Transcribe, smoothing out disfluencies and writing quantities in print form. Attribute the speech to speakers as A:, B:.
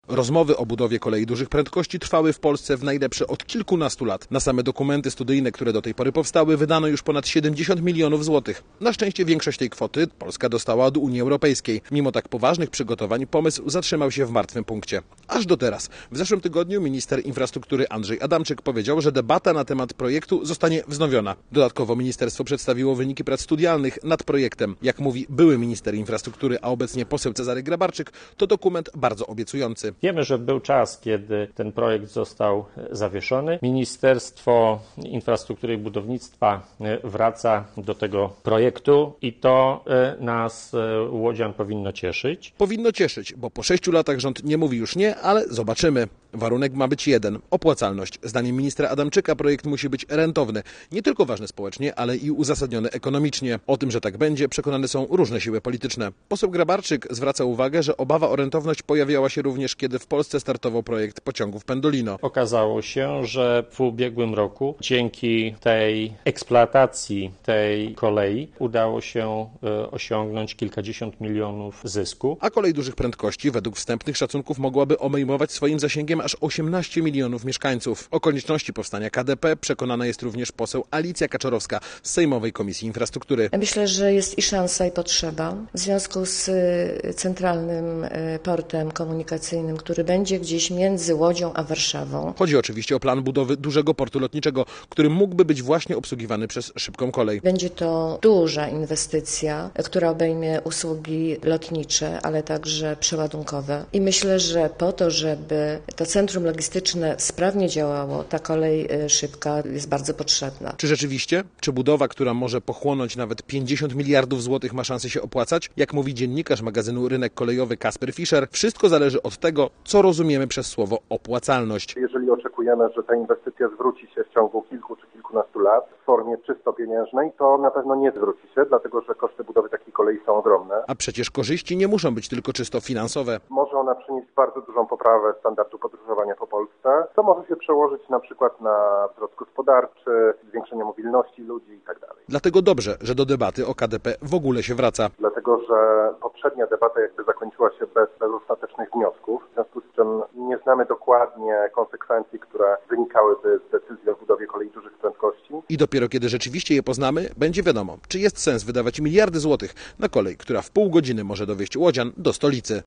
A: Rozmowy o budowie kolei dużych prędkości trwały w Polsce w najlepsze od kilkunastu lat. Na same dokumenty studyjne, które do tej pory powstały, wydano już ponad 70 milionów złotych. Na szczęście większość tej kwoty Polska dostała od Unii Europejskiej. Mimo tak poważnych przygotowań pomysł zatrzymał się w martwym punkcie. Aż do teraz. W zeszłym tygodniu minister infrastruktury Andrzej Adamczyk powiedział, że debata na temat projektu zostanie wznowiona. Dodatkowo ministerstwo przedstawiło wyniki prac studialnych nad projektem. Jak mówi były minister infrastruktury, a obecnie poseł Cezary Grabarczyk, to dokument bardzo obiecujący.
B: Wiemy, że był czas, kiedy ten projekt został zawieszony. Ministerstwo Infrastruktury i Budownictwa wraca do tego projektu i to nas, łodzian, powinno cieszyć.
A: Powinno cieszyć, bo po 6 latach rząd nie mówi już nie, ale zobaczymy. Warunek ma być jeden – opłacalność. Zdaniem ministra Adamczyka projekt musi być rentowny. Nie tylko ważny społecznie, ale i uzasadniony ekonomicznie. O tym, że tak będzie, przekonane są różne siły polityczne. Poseł Grabarczyk zwraca uwagę, że obawa o rentowność pojawiała się również, kiedy w Polsce startował projekt pociągów Pendolino.
B: Okazało się, że w ubiegłym roku dzięki tej eksploatacji tej kolei udało się osiągnąć kilkadziesiąt milionów zysku.
A: A kolej dużych prędkości według wstępnych szacunków mogłaby obejmować swoim zasięgiem aż 18 milionów mieszkańców. O konieczności powstania KDP przekonana jest również poseł Alicja Kaczorowska z Sejmowej Komisji Infrastruktury.
C: Myślę, że jest i szansa, i potrzeba w związku z centralnym portem komunikacyjnym, który będzie gdzieś między Łodzią a Warszawą.
A: Chodzi oczywiście o plan budowy dużego portu lotniczego, który mógłby być właśnie obsługiwany przez szybką kolej.
C: Będzie to duża inwestycja, która obejmie usługi lotnicze, ale także przeładunkowe. I myślę, że po to, żeby to centrum logistyczne sprawnie działało, ta kolej szybka jest bardzo potrzebna.
A: Czy rzeczywiście? Czy budowa, która może pochłonąć nawet 50 miliardów złotych, ma szansę się opłacać? Jak mówi dziennikarz magazynu Rynek Kolejowy Kasper Fischer, wszystko zależy od tego, co rozumiemy przez słowo opłacalność.
D: Jeżeli oczekujemy, że ta inwestycja zwróci się w ciągu kilku czy kilkunastu lat w formie czysto pieniężnej, to na pewno nie zwróci się, dlatego że koszty budowy takiej kolei są ogromne.
A: A przecież korzyści nie muszą być tylko czysto finansowe.
D: Może ona przynieść bardzo dużą poprawę standardu podróżowania po Polsce. To może się przełożyć na przykład na wzrost gospodarczy, zwiększenie mobilności ludzi itd.
A: Dlatego dobrze, że do debaty o KDP w ogóle się wraca.
D: Dlatego, że poprzednia debata jakby zakończyła się bez ostatecznych wniosków, w związku z czym nie znamy dokładnie konsekwencji, które wynikałyby z decyzji o budowie kolei dużych prędkości.
A: I dopiero kiedy rzeczywiście je poznamy, będzie wiadomo, czy jest sens wydawać miliardy złotych na kolej, która w pół godziny może dowieźć łodzian do stolicy.